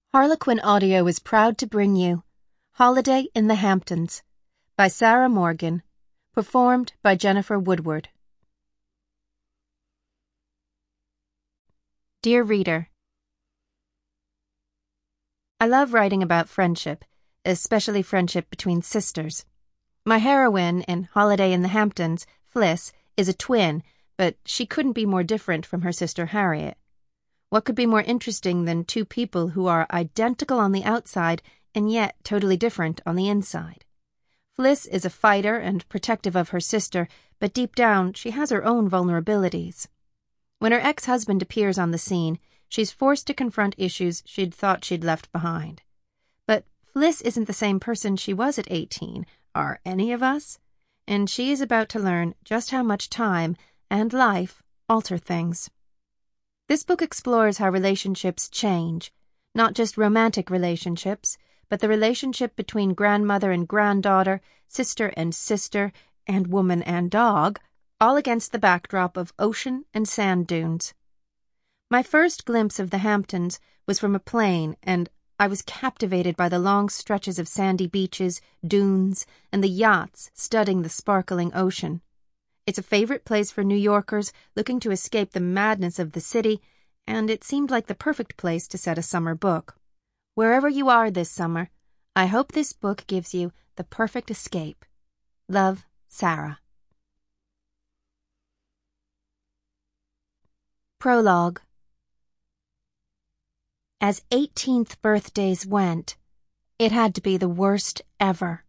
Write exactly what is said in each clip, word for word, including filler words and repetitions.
Harlequin Audio is proud to bring you Holiday in the Hamptons by Sarah Morgan, performed by Jennifer Woodward. Dear Reader, I love writing about friendship, especially friendship between sisters. My heroine in Holiday in the Hamptons, Fliss, is a twin, but she couldn't be more different from her sister Harriet. What could be more interesting than two people who are identical on the outside and yet totally different on the inside? Fliss is a fighter and protective of her sister, but deep down she has her own vulnerabilities. When her ex-husband appears on the scene, she's forced to confront issues she'd thought she'd left behind. But Fliss isn't the same person she was at eighteen, are any of us? And she is about to learn just how much time and life alter things. This book explores how relationships change, not just romantic relationships, but the relationship between grandmother and granddaughter, sister and sister, and woman and dog, all against the backdrop of ocean and sand dunes. My first glimpse of the Hamptons was from a plane, and I was captivated by the long stretches of sandy beaches, dunes, and the yachts studding the sparkling ocean. It's a favorite place for New Yorkers looking to escape the madness of the city, and it seemed like the perfect place to set a summer book. Wherever you are this summer, I hope this book gives you the perfect escape. Love, Sarah. Prologue. As eighteenth birthdays went, it had to be the worst ever.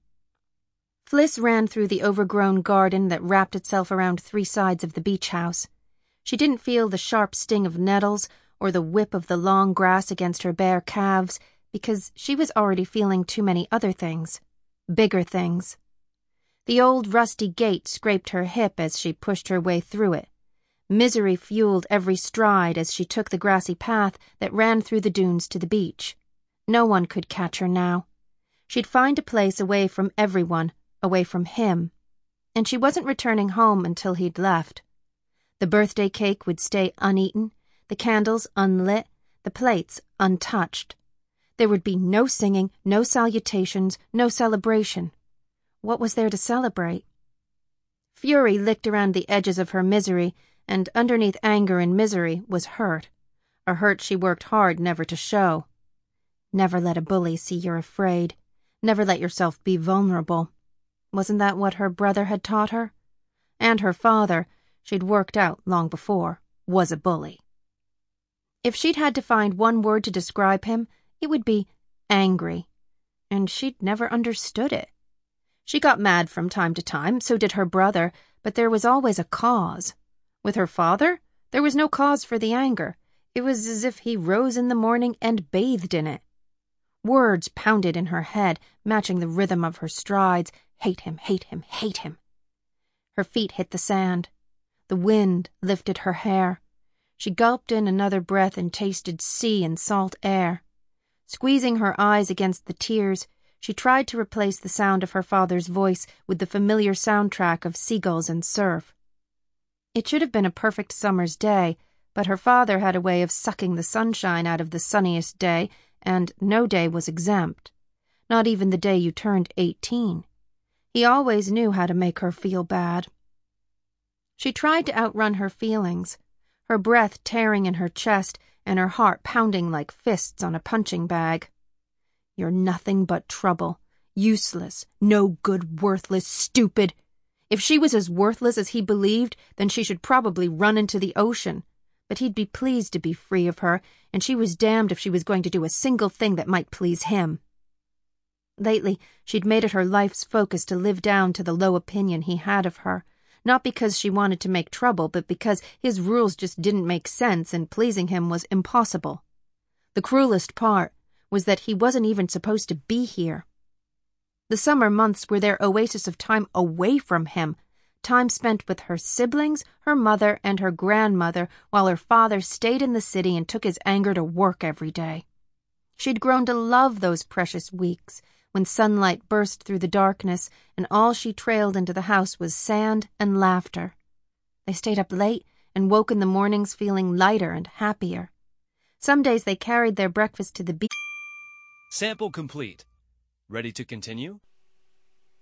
Fliss ran through the overgrown garden that wrapped itself around three sides of the beach house. She didn't feel the sharp sting of nettles or the whip of the long grass against her bare calves because she was already feeling too many other things, bigger things. The old rusty gate scraped her hip as she pushed her way through it. Misery fueled every stride as she took the grassy path that ran through the dunes to the beach. No one could catch her now. She'd find a place away from everyone, away from him, and she wasn't returning home until he'd left. The birthday cake would stay uneaten, the candles unlit, the plates untouched. There would be no singing, no salutations, no celebration. What was there to celebrate? Fury licked around the edges of her misery, and underneath anger and misery was hurt, a hurt she worked hard never to show. Never let a bully see you're afraid. Never let yourself be vulnerable. Wasn't that what her brother had taught her? And her father, she'd worked out long before, was a bully. If she'd had to find one word to describe him, it would be angry. And she'd never understood it. She got mad from time to time, so did her brother, but there was always a cause. With her father, there was no cause for the anger. It was as if he rose in the morning and bathed in it. Words pounded in her head, matching the rhythm of her strides. Hate him, hate him, hate him. Her feet hit the sand. The wind lifted her hair. She gulped in another breath and tasted sea and salt air. Squeezing her eyes against the tears, she tried to replace the sound of her father's voice with the familiar soundtrack of seagulls and surf. It should have been a perfect summer's day, but her father had a way of sucking the sunshine out of the sunniest day, and no day was exempt. Not even the day you turned eighteen. He always knew how to make her feel bad. She tried to outrun her feelings, her breath tearing in her chest and her heart pounding like fists on a punching bag. You're nothing but trouble. Useless, no good, worthless, stupid. If she was as worthless as he believed, then she should probably run into the ocean. But he'd be pleased to be free of her, and she was damned if she was going to do a single thing that might please him. Lately, she'd made it her life's focus to live down to the low opinion he had of her, not because she wanted to make trouble, but because his rules just didn't make sense and pleasing him was impossible. The cruelest part was that he wasn't even supposed to be here. The summer months were their oasis of time away from him, time spent with her siblings, her mother, and her grandmother, while her father stayed in the city and took his anger to work every day. She'd grown to love those precious weeks, when sunlight burst through the darkness and all she trailed into the house was sand and laughter. They stayed up late and woke in the mornings feeling lighter and happier. Some days they carried their breakfast to the beach. Sample complete. Ready to continue?